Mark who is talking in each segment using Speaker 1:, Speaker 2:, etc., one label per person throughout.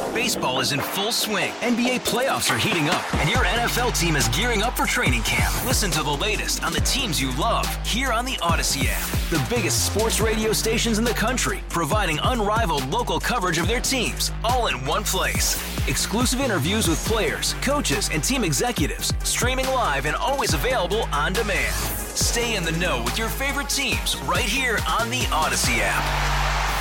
Speaker 1: Baseball is in full swing. NBA playoffs are heating up, and your NFL team is gearing up for training camp. Listen to the latest on the teams you love here on the Odyssey app. The biggest sports radio stations in the country, providing unrivaled local coverage of their teams, all in one place. Exclusive interviews with players, coaches, and team executives, streaming live and always available on demand. Stay in the know with your favorite teams right here on the Odyssey app.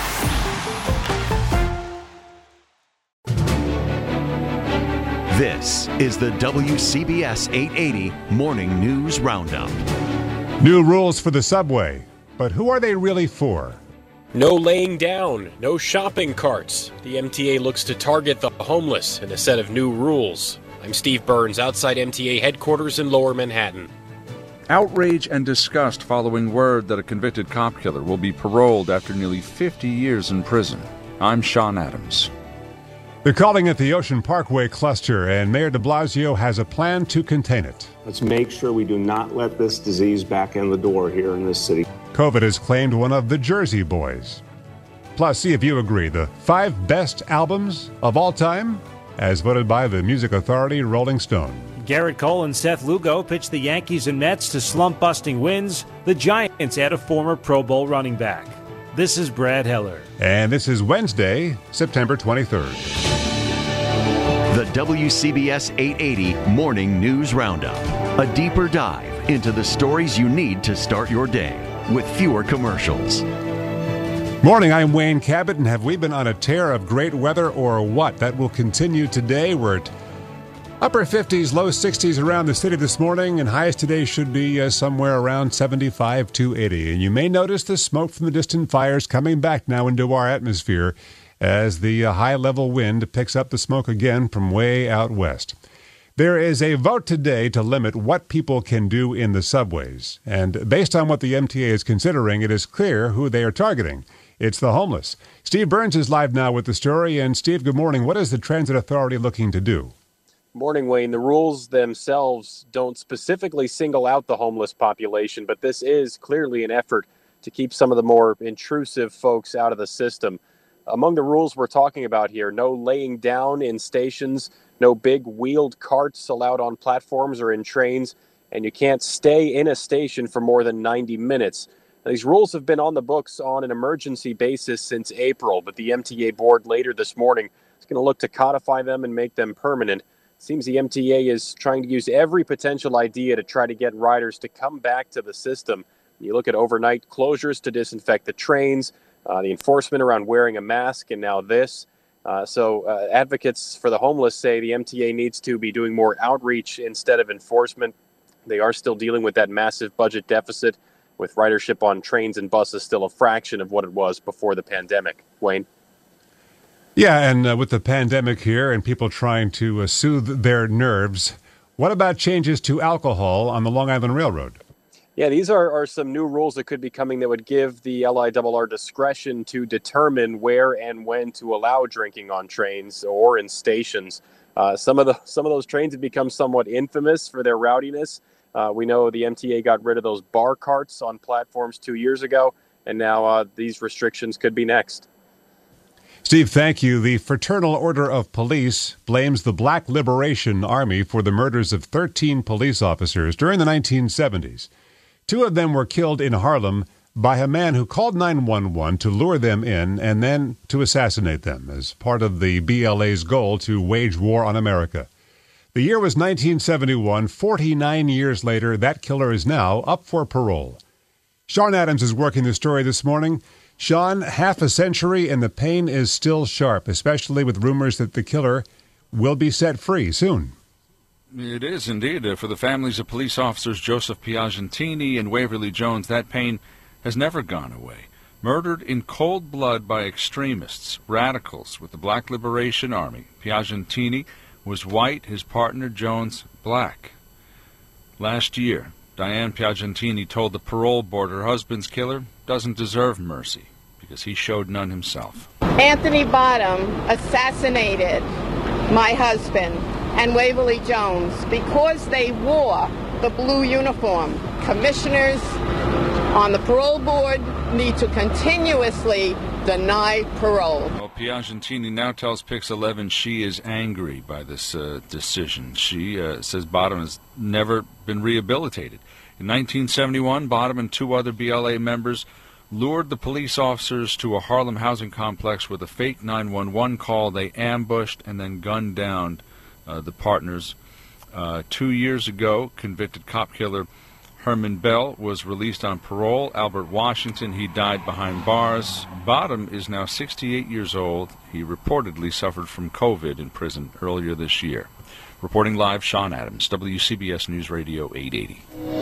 Speaker 2: This is the WCBS 880 Morning News Roundup.
Speaker 3: New rules for the subway, but who are they really for?
Speaker 4: No laying down, no shopping carts. The MTA looks to target the homeless in a set of new rules. I'm Steve Burns, outside MTA headquarters in Lower Manhattan.
Speaker 5: Outrage and disgust following word that a convicted cop killer will be paroled after nearly 50 years in prison. I'm Sean Adams.
Speaker 3: They're calling it the Ocean Parkway Cluster, and Mayor de Blasio has a plan to contain it.
Speaker 6: Let's make sure we do not let this disease back in the door here in this city.
Speaker 3: COVID has claimed one of the Jersey Boys. Plus, see if you agree, the 5 best albums of all time, as voted by the music authority Rolling Stone.
Speaker 7: Garrett Cole and Seth Lugo pitched the Yankees and Mets to slump-busting wins. The Giants add a former Pro Bowl running back. This is Brad Heller.
Speaker 3: And this is Wednesday, September 23rd.
Speaker 2: The WCBS 880 Morning News Roundup. A deeper dive into the stories you need to start your day with fewer commercials.
Speaker 3: Morning, I'm Wayne Cabot, and have we been on a tear of great weather or what? That will continue today. We're at upper 50s, low 60s around the city this morning, and highs today should be somewhere around 75 to 80. And you may notice the smoke from the distant fires coming back now into our atmosphere as the high-level wind picks up the smoke again from way out west. There is a vote today to limit what people can do in the subways. And based on what the MTA is considering, it is clear who they are targeting. It's the homeless. Steve Burns is live now with the story. And Steve, good morning. What is the Transit Authority looking to do?
Speaker 4: Morning, Wayne. The rules themselves don't specifically single out the homeless population, but this is clearly an effort to keep some of the more intrusive folks out of the system. Among the rules we're talking about here, no laying down in stations, no big wheeled carts allowed on platforms or in trains, and you can't stay in a station for more than 90 minutes. Now, these rules have been on the books on an emergency basis since April, but the MTA board later this morning is going to look to codify them and make them permanent. It seems the MTA is trying to use every potential idea to try to get riders to come back to the system. You look at overnight closures to disinfect the trains, the enforcement around wearing a mask, and now this. So advocates for the homeless say the MTA needs to be doing more outreach instead of enforcement. They are still dealing with that massive budget deficit, with ridership on trains and buses still a fraction of what it was before the pandemic. Wayne?
Speaker 3: Yeah, and with the pandemic here and people trying to soothe their nerves, what about changes to alcohol on the Long Island Railroad?
Speaker 4: Yeah, these are some new rules that could be coming that would give the LIRR discretion to determine where and when to allow drinking on trains or in stations. Some of those trains have become somewhat infamous for their rowdiness. We know the MTA got rid of those bar carts on platforms 2 years ago, and now these restrictions could be next.
Speaker 3: Steve, thank you. The Fraternal Order of Police blames the Black Liberation Army for the murders of 13 police officers during the 1970s. 2 of them were killed in Harlem by a man who called 911 to lure them in and then to assassinate them as part of the BLA's goal to wage war on America. The year was 1971. 49 years later, that killer is now up for parole. Sean Adams is working the story this morning. Sean, half a century and the pain is still sharp, especially with rumors that the killer will be set free soon.
Speaker 5: It is indeed. For the families of police officers Joseph Piagentini and Waverly Jones, that pain has never gone away. Murdered in cold blood by extremists, radicals with the Black Liberation Army. Piagentini was white, his partner Jones black. Last year, Diane Piagentini told the parole board her husband's killer doesn't deserve mercy because he showed none himself.
Speaker 8: Anthony Bottom assassinated my husband and Waverly Jones because they wore the blue uniform. Commissioners on the parole board need to continuously deny parole.
Speaker 5: Well, Piagentini now tells Pix 11 she is angry by this decision. She says Bottom has never been rehabilitated. In 1971, Bottom and two other BLA members lured the police officers to a Harlem housing complex with a fake 911 call. They ambushed and then gunned down the partners. 2 years ago, convicted cop killer Herman Bell was released on parole. Albert Washington, he died behind bars. Bottom is now 68 years old. He reportedly suffered from COVID in prison earlier this year. Reporting live, Sean Adams, WCBS News Radio 880.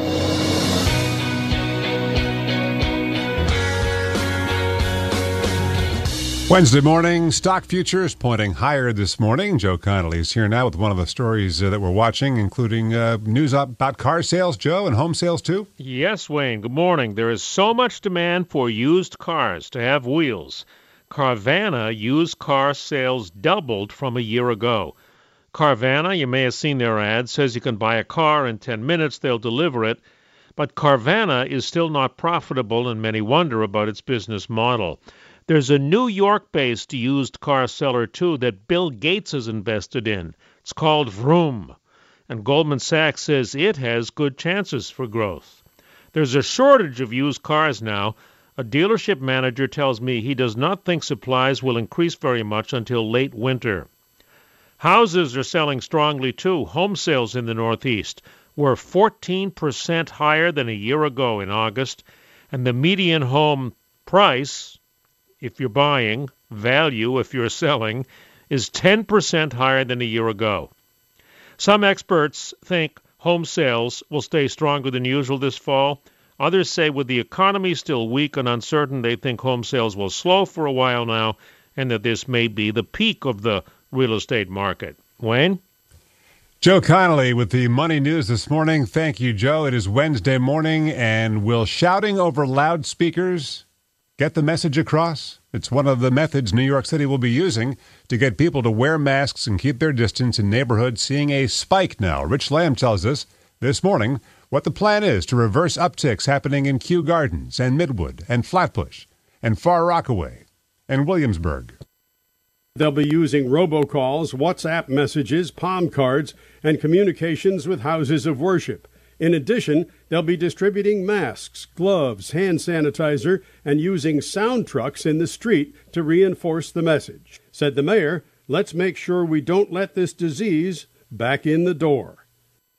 Speaker 3: Wednesday morning, stock futures pointing higher this morning. Joe Connolly is here now with one of the stories that we're watching, including news about car sales, Joe, and home sales, too.
Speaker 9: Yes, Wayne, good morning. There is so much demand for used cars to have wheels. Carvana used car sales doubled from a year ago. Carvana, you may have seen their ad, says you can buy a car in 10 minutes, they'll deliver it. But Carvana is still not profitable, and many wonder about its business model. There's a New York-based used car seller, too, that Bill Gates has invested in. It's called Vroom, and Goldman Sachs says it has good chances for growth. There's a shortage of used cars now. A dealership manager tells me he does not think supplies will increase very much until late winter. Houses are selling strongly, too. Home sales in the Northeast were 14% higher than a year ago in August, and the median home price, if you're buying, value if you're selling, is 10% higher than a year ago. Some experts think home sales will stay stronger than usual this fall. Others say with the economy still weak and uncertain, they think home sales will slow for a while now, and that this may be the peak of the real estate market. Wayne?
Speaker 3: Joe Connolly with the Money News this morning. Thank you, Joe. It is Wednesday morning, and will shouting over loudspeakers get the message across? It's one of the methods New York City will be using to get people to wear masks and keep their distance in neighborhoods seeing a spike now. Rich Lamb tells us this morning what the plan is to reverse upticks happening in Kew Gardens and Midwood and Flatbush and Far Rockaway and Williamsburg.
Speaker 10: They'll be using robocalls, WhatsApp messages, palm cards, and communications with houses of worship. In addition, they'll be distributing masks, gloves, hand sanitizer, and using sound trucks in the street to reinforce the message. Said the mayor, let's make sure we don't let this disease back in the door.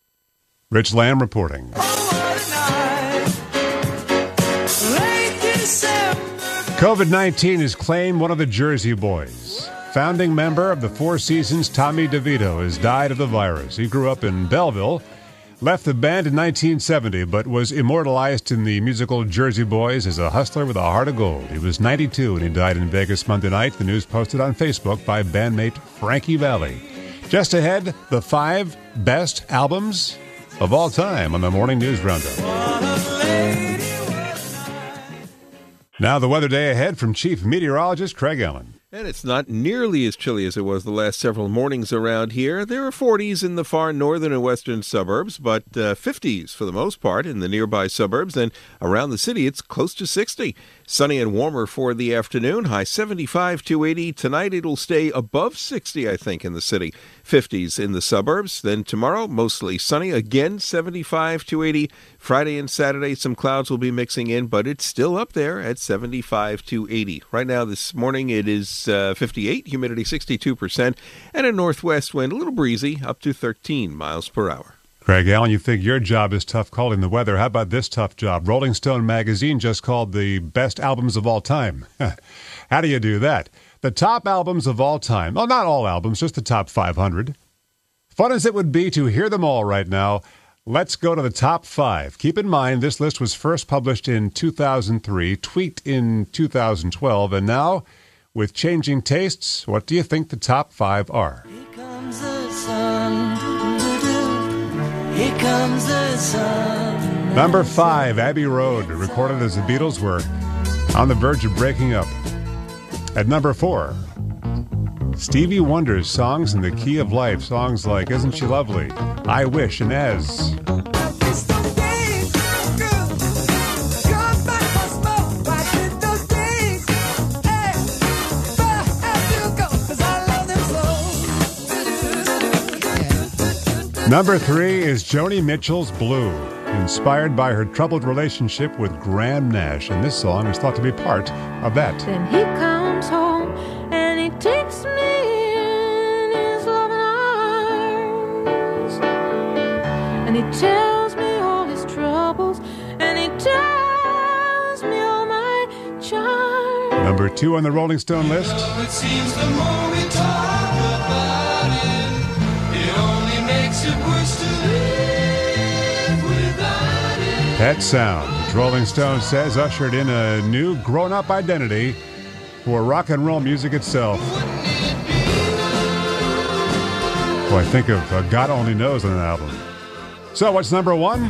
Speaker 3: Rich Lamb reporting. COVID-19 has claimed one of the Jersey Boys. Founding member of the Four Seasons, Tommy DeVito, has died of the virus. He grew up in Belleville, left the band in 1970, but was immortalized in the musical Jersey Boys as a hustler with a heart of gold. He was 92 and he died in Vegas Monday night. The news posted on Facebook by bandmate Frankie Valli. Just ahead, the 5 best albums of all time on the Morning News Roundup. Now the weather day ahead from Chief Meteorologist Craig Allen.
Speaker 11: And it's not nearly as chilly as it was the last several mornings around here. There are 40s in the far northern and western suburbs, but 50s for the most part in the nearby suburbs. And around the city, it's close to 60. Sunny and warmer for the afternoon, high 75 to 80. Tonight, it'll stay above 60, I think, in the city. 50s in the suburbs. Then tomorrow, mostly sunny, again 75 to 80. Friday and Saturday, some clouds will be mixing in, but it's still up there at 75 to 80. Right now, this morning, it is 58, humidity 62%, and a northwest wind, a little breezy, up to 13 miles per hour.
Speaker 3: Craig Allen, you think your job is tough calling the weather. How about this tough job? Rolling Stone magazine just called the best albums of all time. How do you do that? The top albums of all time. Well, not all albums, just the top 500. Fun as it would be to hear them all right now, let's go to the top 5. Keep in mind, this list was first published in 2003, tweaked in 2012, and now, with changing tastes, what do you think the top 5 are?
Speaker 12: Here comes the sun. Here comes the sun.
Speaker 3: Number 5, Abbey Road, recorded as the Beatles were on the verge of breaking up. At number 4, Stevie Wonder's Songs in the Key of Life. Songs like Isn't She Lovely, I Wish, and As. Number 3 is Joni Mitchell's Blue, inspired by her troubled relationship with Graham Nash, and this song is thought to be part of that.
Speaker 13: Then he comes home and he takes me in his loving arms, and he tells me all his troubles, and he tells me all my charms.
Speaker 3: Number 2 on the Rolling Stone list.
Speaker 12: It seems the more we talk about it only makes it worse to live without it.
Speaker 3: Pet Sound, which Rolling Stone says ushered in a new grown-up identity for rock and roll music itself. Boy, think of God Only Knows on an album. So what's number 1?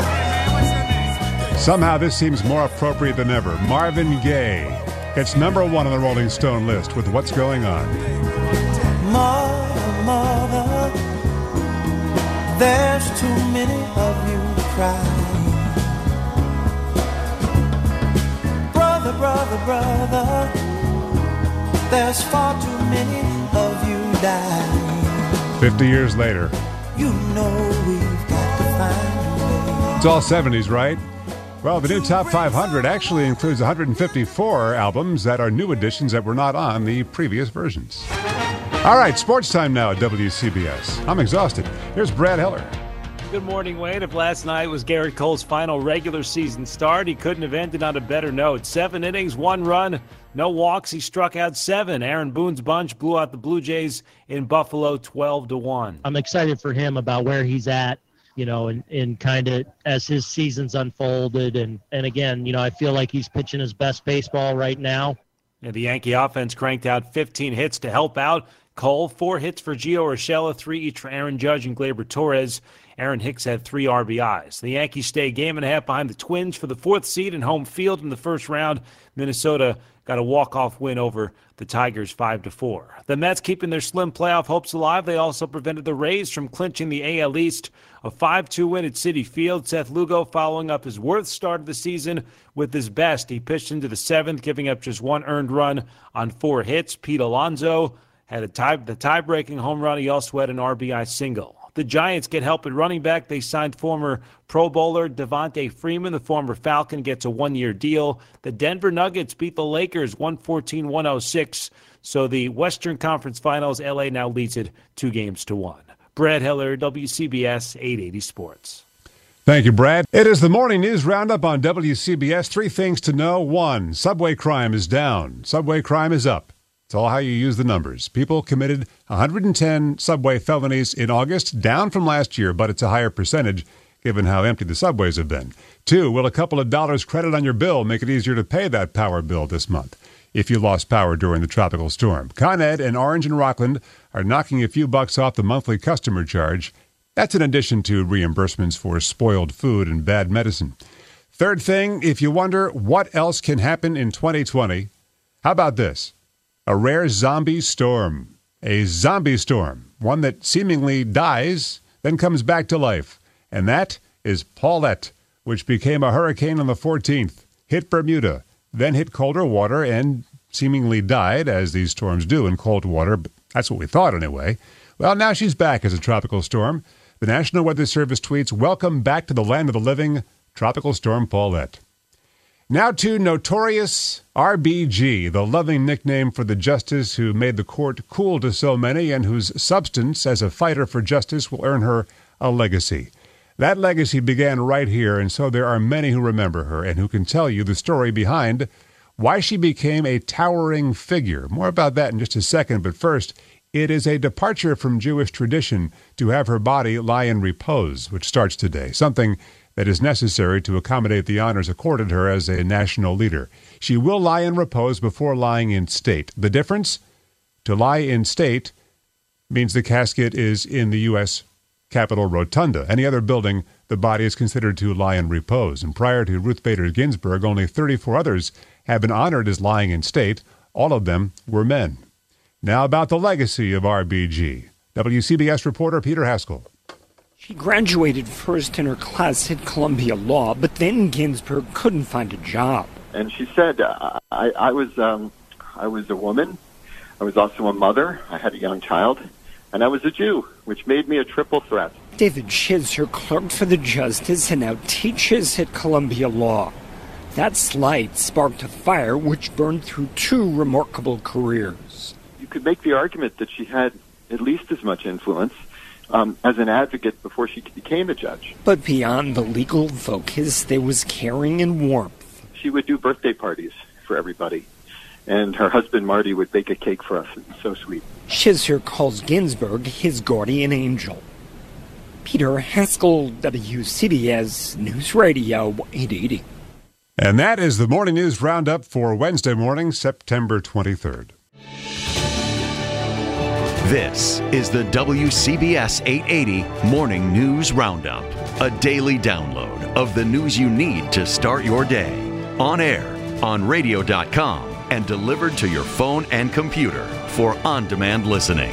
Speaker 3: Somehow this seems more appropriate than ever. Marvin Gaye. It's number 1 on the Rolling Stone list with What's Going On.
Speaker 12: Mother, mother, there's too many of you crying. Brother, brother, brother, there's far too many of you dying.
Speaker 3: 50 years later.
Speaker 12: You know we've got to find a way.
Speaker 3: It's all 70s, right? Well, the new Top 500 actually includes 154 albums that are new additions that were not on the previous versions. All right, sports time now at WCBS. I'm exhausted. Here's Brad Heller.
Speaker 7: Good morning, Wade. If last night was Garrett Cole's final regular season start, he couldn't have ended on a better note. 7 innings, 1 run, no walks. He struck out 7. Aaron Boone's bunch blew out the Blue Jays in Buffalo 12-1.
Speaker 14: I'm excited for him about where he's at, you know, and kind of as his season's unfolded. And again, you know, I feel like he's pitching his best baseball right now.
Speaker 7: And the Yankee offense cranked out 15 hits to help out Cole. 4 hits for Gio Urshela, 3 each for Aaron Judge and Gleyber Torres. Aaron Hicks had 3 RBIs. The Yankees stay a game and a half behind the Twins for the 4th seed in home field in the first round. Minnesota got a walk-off win over the Tigers 5-4. The Mets keeping their slim playoff hopes alive. They also prevented the Rays from clinching the AL East. A 5-2 win at Citi Field. Seth Lugo following up his worst start of the season with his best. He pitched into the 7th, giving up just 1 earned run on 4 hits. Pete Alonso had the tie-breaking home run. He also had an RBI single. The Giants get help at running back. They signed former Pro Bowler Devontae Freeman. The former Falcon gets a 1-year deal. The Denver Nuggets beat the Lakers 114-106. So the Western Conference Finals, LA now leads it 2-1. Brad Heller, WCBS 880 Sports.
Speaker 3: Thank you, Brad. It is the morning news roundup on WCBS. 3 things to know. 1, subway crime is down. Subway crime is up. It's all how you use the numbers. People committed 110 subway felonies in August, down from last year, but it's a higher percentage given how empty the subways have been. 2, will a couple of dollars credit on your bill make it easier to pay that power bill this month if you lost power during the tropical storm? Con Ed and Orange and Rockland are knocking a few bucks off the monthly customer charge. That's in addition to reimbursements for spoiled food and bad medicine. 3rd thing, if you wonder what else can happen in 2020, how about this? A rare zombie storm. A zombie storm. One that seemingly dies, then comes back to life. And that is Paulette, which became a hurricane on the 14th, hit Bermuda, then hit colder water and seemingly died, as these storms do in cold water. That's what we thought anyway. Well, now she's back as a tropical storm. The National Weather Service tweets, "Welcome back to the land of the living, Tropical Storm Paulette." Now to Notorious RBG, the loving nickname for the justice who made the court cool to so many and whose substance as a fighter for justice will earn her a legacy. That legacy began right here, and so there are many who remember her and who can tell you the story behind why she became a towering figure. More about that in just a second, but first, it is a departure from Jewish tradition to have her body lie in repose, which starts today, something that is necessary to accommodate the honors accorded her as a national leader. She will lie in repose before lying in state. The difference? To lie in state means the casket is in the U.S. Capitol Rotunda. Any other building, the body is considered to lie in repose. And prior to Ruth Bader Ginsburg, only 34 others have been honored as lying in state. All of them were men. Now about the legacy of RBG. WCBS reporter Peter Haskell.
Speaker 15: She graduated first in her class at Columbia Law, but then Ginsburg couldn't find a job.
Speaker 16: And she said, I was a woman. I was also a mother. I had a young child. And I was a Jew, which made me a triple threat.
Speaker 15: David Schizer clerked for the justice and now teaches at Columbia Law. That slight sparked a fire which burned through 2 remarkable careers.
Speaker 17: You could make the argument that she had at least as much influence as an advocate before she became a judge.
Speaker 15: But beyond the legal focus, there was caring and warmth.
Speaker 17: She would do birthday parties for everybody, and her husband Marty would bake a cake for us. It was so sweet.
Speaker 15: Schizer calls Ginsburg his guardian angel. Peter Haskell, WCBS News Radio 880.
Speaker 3: And that is the Morning News Roundup for Wednesday morning, September 23rd.
Speaker 2: This is the WCBS 880 Morning News Roundup, a daily download of the news you need to start your day. On air, on radio.com, and delivered to your phone and computer for on-demand listening.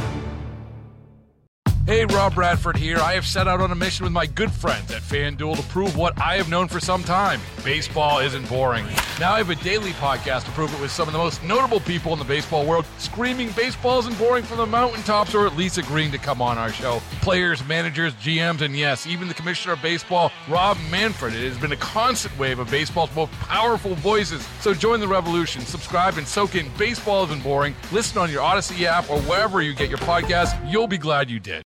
Speaker 18: Hey, Rob Bradford here. I have set out on a mission with my good friends at FanDuel to prove what I have known for some time. Baseball isn't boring. Now I have a daily podcast to prove it with some of the most notable people in the baseball world, screaming baseball isn't boring from the mountaintops, or at least agreeing to come on our show. Players, managers, GMs, and yes, even the commissioner of baseball, Rob Manfred. It has been a constant wave of baseball's most powerful voices. So join the revolution. Subscribe and soak in Baseball Isn't Boring. Listen on your Odyssey app or wherever you get your podcasts. You'll be glad you did.